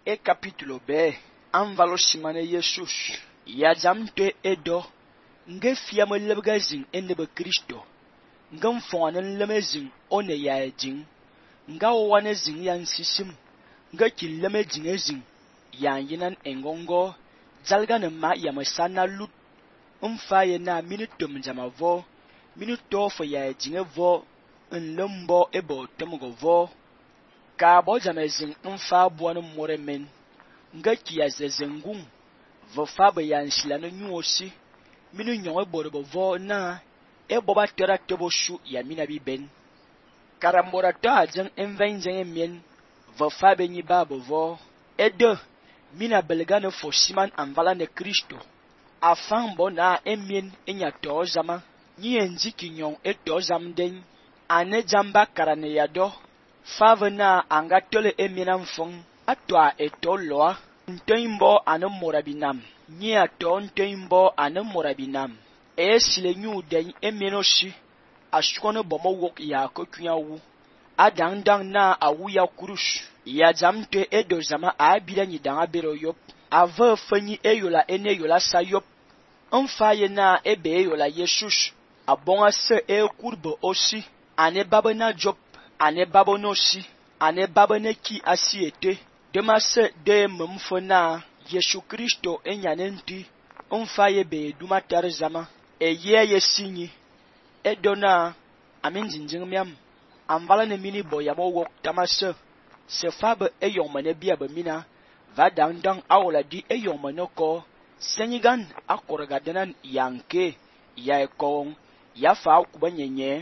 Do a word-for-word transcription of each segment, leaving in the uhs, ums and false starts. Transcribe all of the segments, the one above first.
e capítulo B, anvalo simane Jesus. Ya zamte edo, nge fiame lebgazing enebe Kristo. Nga mfone lemezing one ya ejing. Nga wane zing yan sisim. Nga kileme jingezing. Yan yinan engongo. Zalgane ma yamasana lut. Mfaye na minutum jamavo. Minutofo ya ejinge vo. Nlembo ebo temugo vo. Ka bo jamezing mfa buwanu moremen. Nga kia zezengung. Vo fabe yan silano nyuosi. Minu nyonge borbo vo na. E boba tera tebo shu ya mina bi ben. Karambora ta jeng enven jeng emien. Vo fabe nyi babo vo. E de. Mina belgane fo siman anvala ne Kristo. Afan bo na emien enya to zama. Nyi enzi kinyon e to zam den. Ane jamba karane yado. Fave na anga tole emien amfong. Atwa e to loa. Ntoimbo ane morabinam. Nyi ato ntoimbo ane morabinam. E sile nyu den emenoshi. Ashkono bomo wok ya kokunya wu. Adang dang na awu ya kurush. Ya zamte edo zama abida nyi danga bero yop. Ave fanyi eyola ene yola sa yop. Mfaye na ebe eyola yesush. Abonga se e kurbo osi. Ane babo na job. Ane babo no si. Ane babo ne ki asi ete. Dema se de mumfo na Yesu Kristo enyanenti. Mfaye be duma tar zama. E ye ye sinyi. E dona. Amin zinjing miam. Amvala ne mini boyamo wok tamase. Se fabe e yongmane biya be mina. Va dang dang awla di e yongmane ko. Senyigan akoragadenan yanke. Ya ekong. Ya fa kuba nyenye.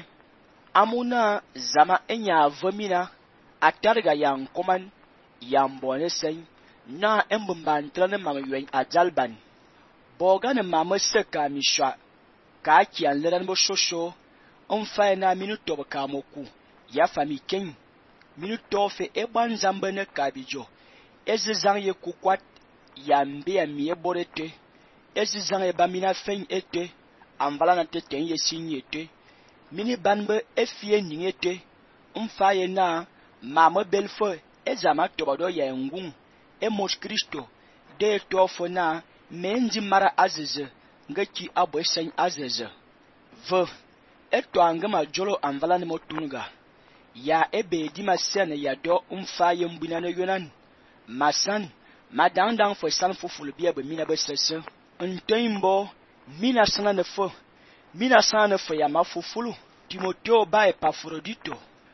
Amuna zama enya vamina. Atarga yang koman. Yambone sen. Na embumbantrane mama yuen ajalban. Bogane mama seka mishwa. Ka kian leran bo shosho. Mfaye na minuto bakamoku. Ya fami ken. Minuto fe eban zambene kabijo. Ezi zang ye kukwat. Yambe ya miye borete. Ezi zang ye bamina fen ete. Amvala na te ten ye sinye ete. Mini banbe efie nyingete. Mfaye na mama belfo. Ezama tobado ya ngung. Emos Kristo. De tofo na. Menji mara azeze. Ngeki abo esen azeze. V. Eto angama jolo amvala ni motunga. Ya ebe di masene ya do umfaye mbinane yonan. Masan. Madandang fo san fufulu biya be mina be sese. Ntoimbo. Mina sana nefo. Mina sana nefo ya mafufulu. Timoteo ba Epafrodito.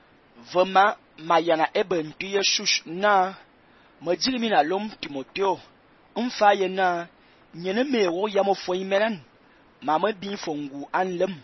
Vema mayana ebe ntu Yesus na. Majili mina lom Timoteo. Umfaye na. Nyene mewo ya mofo imenan. Mama bin fongu anlem.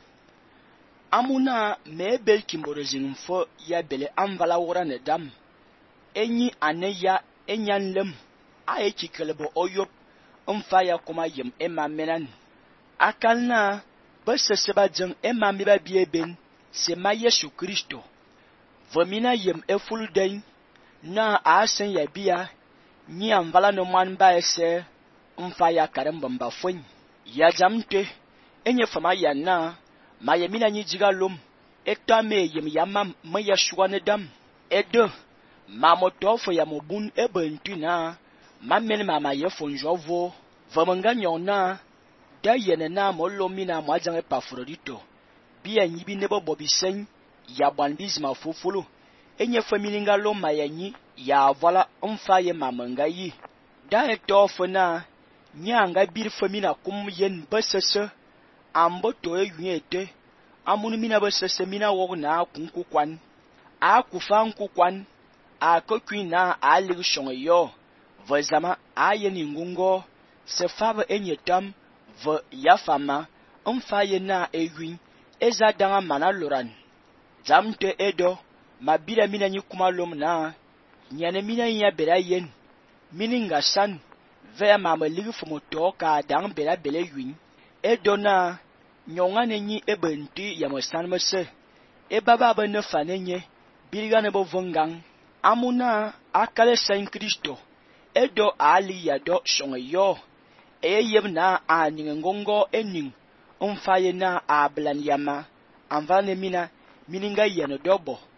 Amuna mebel kimboro zinfo ya bele anvala wora ne dam. Enyi ane ya enyan lem. Aye kikelebo oyop. Umfaya kuma yem ema menan. Akal na. Bese seba jeng ema miba bieben. Sema Yesu Kristo. Vomina yem efulu den. Na asen ya biya. Nyi anvala no man ba ese. Umfaya karembamba fwen. Ya jamte. Enye fama ya na. Mayemina nyi jiga lom. Ekta me yem yamam me yashwane dam. Edo. Mamotofo ya mobun ebe ntu na. Mamene mama ye fonjovo. Vamanga nyon na. Da yene na molomina mwajang Epafrodito. Biya nyibi nebo bobisen. Ya banbizma fufulu. Enye famininga lom mayanyi. Ya avala umfaye mamanga yi. Da etofo na. Nyanga bir famina kum yen besese. Ambo to e yete. Amunu mina besese mina wog na kunkukwan. A kufan kukwan. A kokwi na a lig shonge yo. Vazama a yen ngungo. Se fave enye tam. V yafama. Umfaye na e yun. Eza danga mana loran. Zamte edo. Mabila mina nyikuma lom na. Nyane mina nya bela yen. Mininga san. Vea mama ligi fumoto ka dang bela bele yun. Edo na. Nyongane nyi ebe nti ya mosan mese. Eba baba ne fanenye. Bilga nebo vongang. Amuna akale Saint Kristo. Edo ali ya do shonge yo. Eye yem na a nyingongo ening. Umfaye na a blan yama. Amvane mina. Mininga yeno dobo.